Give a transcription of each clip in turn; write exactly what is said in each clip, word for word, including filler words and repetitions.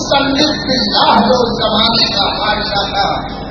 مصنف باللہ جو زمانے کا بادشاہ تھا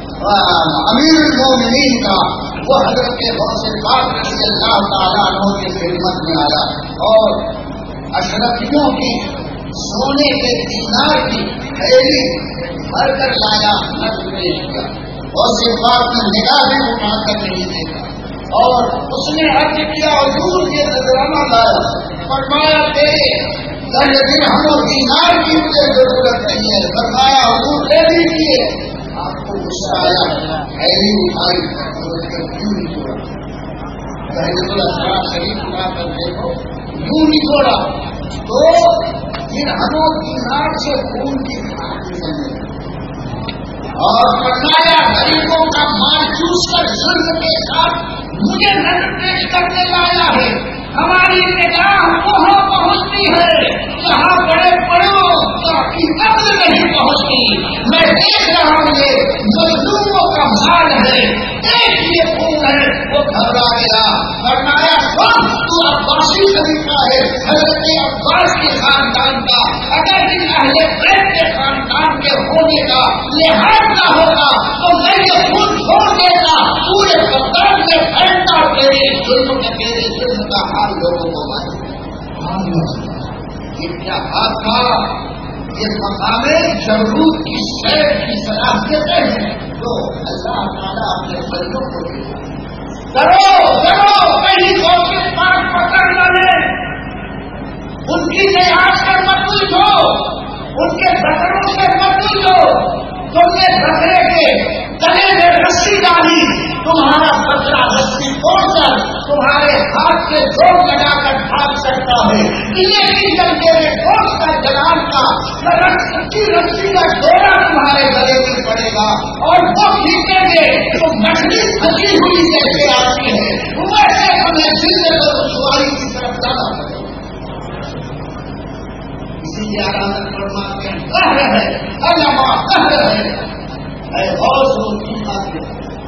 امیر المومنین کا، وہ حضرت غوث پاک رضی اللہ تعالیٰ عنہ کی خدمت میں آیا اور اشرفیوں کی سونے کے دینار کی تھیلی بھر کر لایا، نظر پیش کیا۔ غوث پاک نے نگاہ بھی اٹھا کر نہیں دیکھا اور اس نے عرض کیا حضور یہ نذرانہ لایا، فرمایا تیرے دس درہم و دینار کی مجھے ضرورت نہیں ہے، فرمایا حضور لے لیجیے۔ آپ کو غصہ آیا، تھیلی اٹھائی اور اس کا کیوں نہیں چھوڑا؟ تحریک الاسرار شریف اٹھا کر دیکھو، یوں نہیں چھوڑا تو درہم و دینار سے خون کی کھاتی بنے اور فرمایا غریبوں کا مال چوس کر ظلم کے ساتھ مجھے نظر پیش کرنے لایا ہے۔ ہماری نگاہ وہاں پہنچتی ہے جہاں بڑے بڑوں کی قدر نہیں پہنچتی۔ میں دیکھ رہا ہوں یہ مزدوروں کا مال ہے، ایک یہ خون ہے۔ وہ گھبرا گیا، فرمایا تو عباسی طریقہ ہے، حضرت عباس کے خاندان کا، اگر ان اہل بیت کے خاندان کے ہونے کا لحاظ نہ ہوتا تو میں یہ خون چھوڑ دیتا، پورے بدن سے پھیلتا تیرے ظلم کا تیرے ظلم کا حال لوگوں کو معلوم۔ یہ کیا بات تھا؟ یہ مقام جبروت کی شہر کی صلاحیتیں ہیں جو اللہ تعالیٰ اپنے بندوں کو دیتا۔ کرو کرو کہیں غوث پاک پکڑ نہ لے، ان کی لحاظ کر مت پوچھو، ان کے بکروں سے مت پوچھو۔ تم نے بکرے کے گلے میں رسی ڈالی، تمہارا بکرا رسی توڑ کر تمہارے ہاتھ سے جوڑ لگا کر بھاگ سکتا ہے۔ یہ کی جنگے میں گوشت کا جلال کا رسی رسی کا ڈورا تمہارے گلے میں پڑے گا اور وہ کھینچیں گے تو مچھلی پھنسی ہوئی جیسے آتی ہے، ویسے ہمیں زندے کو رسوائی کی طرف جانا پڑے گا۔ اسی لیے عدالت فرماتے ہیں قہر ہے، علما قہر ہے، اے غوث کی بات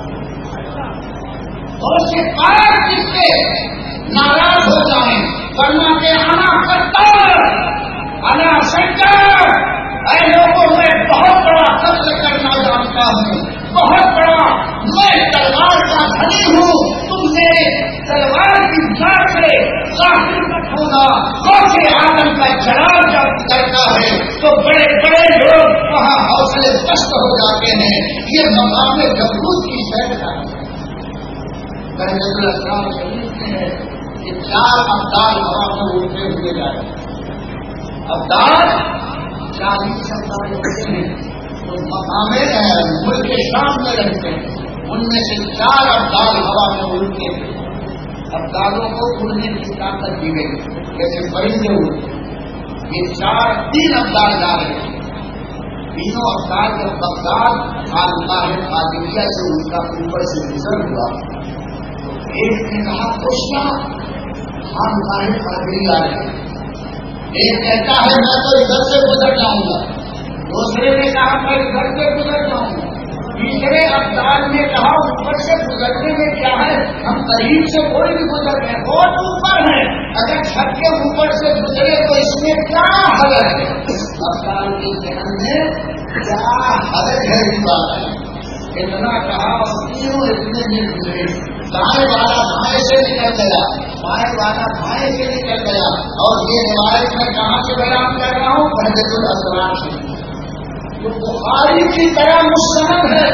اور سے پار جس سے ناراض ہو جائیں، ورنہ کے آنا کرتا انا سنکر، اے لوگوں میں بہت بڑا قتل کرنا جانتا ہوں، بہت بڑا میں تلوار کا دھنی ہوں، تم نے تلوار کی جان سے ظاہر مت ہونا۔ غوث آدم کا جلال جب کرتا ہے تو بڑے بڑے لوگ وہاں حوصلے پست ہو جاتے ہیں۔ یہ مقام جبروت کی شہر کا ہے۔ تحریک الاسرار شریف میں ہے کہ چار ابدال ہوا میں اڑتے ہوئے جائے، ابدال چالیس ابدال ہوتے ہیں تو مقام ملک شام میں رہتے ہیں، ان میں سے چار ابدال ہوا میں اڑتے ہیں۔ ابدالوں کو اڑنے کی طاقت دی گئی جیسے پرندے اڑتے، یہ چار تین ابدال جا رہے ہیں۔ تینوں ابدال جب بغداد خانقاہ قادریہ سے ان کا اوپر سے گزر ہوا، ایک نے کہا خوشنا ہم خانقاہ قادریہ آ رہے ہیں، ایک کہتا ہے میں تو ادھر سے گزر جاؤں گا، دوسرے نے کہا میں ادھر سے گزر جاؤں گا، تیسرے ابدال نے کہا اوپر سے گزرنے میں کیا ہے، ہم قریب سے کوئی بھی گزر رہے ہیں، بہت اوپر ہے، اگر چھت کے اوپر سے گزرے تو اس میں کیا حرج ہے؟ ابدال کے ذہن میں کیا حرج ہے اس بات ہے، اتنا کہا اور تینوں اتنے میں گزرے، دائیں والا بھائیں سے نکل گیا، بائیں والا بھائیں سے نکل گیا، اور یہ روایت میں کہاں سے بیان کر رہا ہوں؟ تحریک الاسرار سے، جو بخاری کی طرح مستند ہے،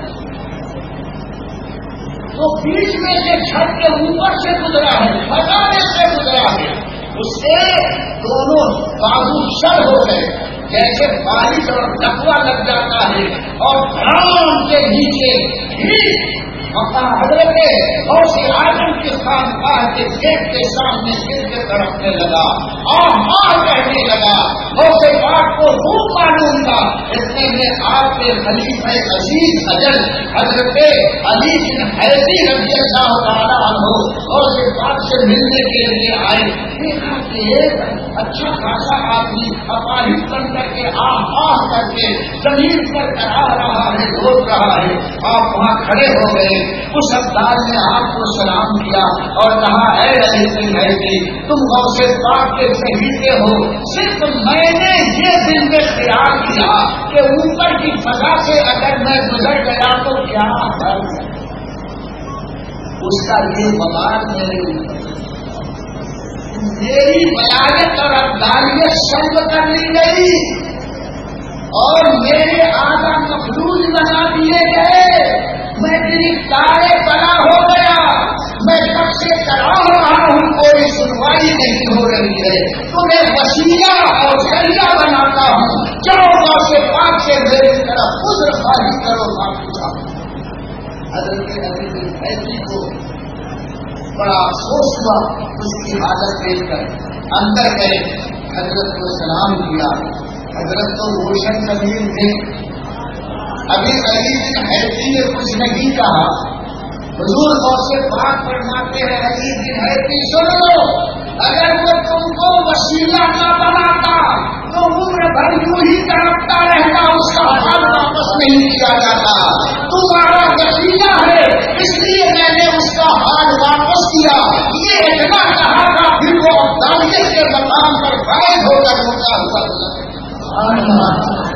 تو بیچ میں سے چھت کے اوپر سے گزرا ہے، خزانے سے گزرا ہے، اس سے دونوں بازو شر ہو گئے جیسے بارش اور ڈکوا لگ جاتا ہے، اور گراؤنڈ کے نیچے ہی حضرت غوث آدم کے خانقاہ کے گیٹ کے سامنے گر کے تڑپنے لگا، اور ماں کہنے لگا، غوث پاک کو روح معلوم تھا، اتنے میں آپ کے خلیفہ عزیز اجل حضرت علی بن حیدی رضی اللہ تعالیٰ عنہ غوث پاک سے ملنے کے لیے آئے، دیکھا کہ اچھا خاصا آدمی اپاہج بن کر کے آہ آہ کر کے زمین پر کرا رہا ہے، روک رہا ہے، آپ وہاں کھڑے ہو گئے، اس انداز نے آپ کو سلام کیا اور کہا اے علی بن حیدی تم غوث پاک کے صحیفے ہو، صرف میں نے یہ دل میں خیال کیا کہ اوپر کی فضا سے اگر میں گزر گیا تو کیا حل ہے، اس کا یہ بوار میرے اوپر، میری ولایت اور افضالیت سلب کر لی گئی اور میرے آدھا مخلوق بنا دیے گئے، میں گرفتار بنا ہو گیا، میں کب سے کرا رہا ہوں کوئی سنوائی نہیں ہو رہی ہے، تمہیں وسیلہ اور ذریعہ بناتا ہوں، چلو غوث پاک سے میری طرف عذر خواہی کرو معافی چاہو۔ حضرت علی بن حیدی کو بڑا افسوس ہوا، اس کی حالت دیکھ کر اندر گئے، حضرت کو سلام کیا، حضرت تو روشن ضمیر تھے، ابھی علی بن حیدی نے کچھ نہیں کہا، حضور غوث پاک فرماتے ہیں علی بن حیدی سن لو، اگر وہ تم کو وسیلہ نہ بناتا تو عمر بھر یوں ہی تڑپتا رہتا، اس کا حال واپس نہیں کیا جاتا، تمہارا وسیلہ ہے اس لیے میں نے اس کا حال واپس کیا، یہ اتنا کہا تھا پھر وہ افضالیت کے مقام پر فائد ہو کر ہوتا ہوا